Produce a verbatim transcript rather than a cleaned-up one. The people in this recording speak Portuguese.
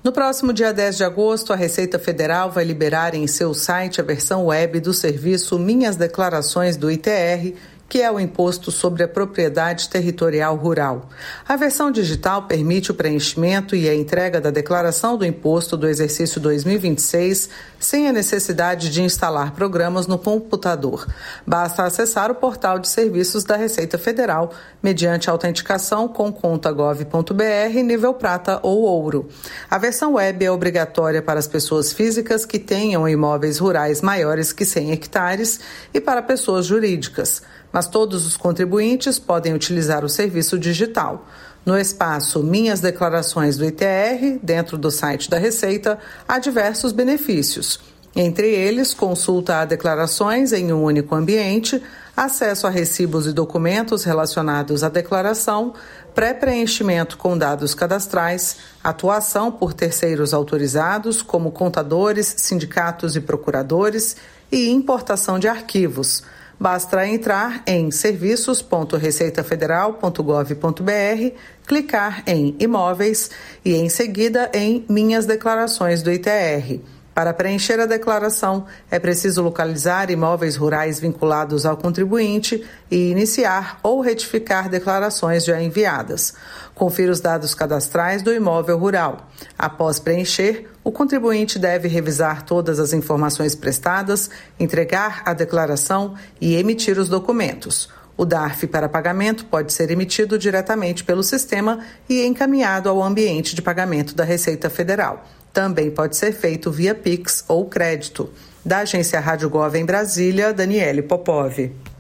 No próximo dia dez de agosto, a Receita Federal vai liberar em seu site a versão web do serviço Minhas Declarações do I T R, que é o Imposto sobre a Propriedade Territorial Rural. A versão digital permite o preenchimento e a entrega da declaração do imposto do exercício dois mil e vinte e seis sem a necessidade de instalar programas no computador. Basta acessar o portal de serviços da Receita Federal mediante autenticação com conta gov ponto br nível prata ou ouro. A versão web é obrigatória para as pessoas físicas que tenham imóveis rurais maiores que cem hectares e para pessoas jurídicas, mas todos os contribuintes podem utilizar o serviço digital. No espaço Minhas Declarações do I T R, dentro do site da Receita, há diversos benefícios. Entre eles, consulta a declarações em um único ambiente, acesso a recibos e documentos relacionados à declaração, pré-preenchimento com dados cadastrais, atuação por terceiros autorizados, como contadores, sindicatos e procuradores, e importação de arquivos. Basta entrar em serviços ponto receita federal ponto gov ponto br, clicar em Imóveis e, em seguida, em Minhas Declarações do I T R. Para preencher a declaração, é preciso localizar imóveis rurais vinculados ao contribuinte e iniciar ou retificar declarações já enviadas. Confira os dados cadastrais do imóvel rural. Após preencher, o contribuinte deve revisar todas as informações prestadas, entregar a declaração e emitir os documentos. O D A R F para pagamento pode ser emitido diretamente pelo sistema e encaminhado ao ambiente de pagamento da Receita Federal. Também pode ser feito via Pix ou crédito. Da Agência Rádio Gov em Brasília, Daniele Popov.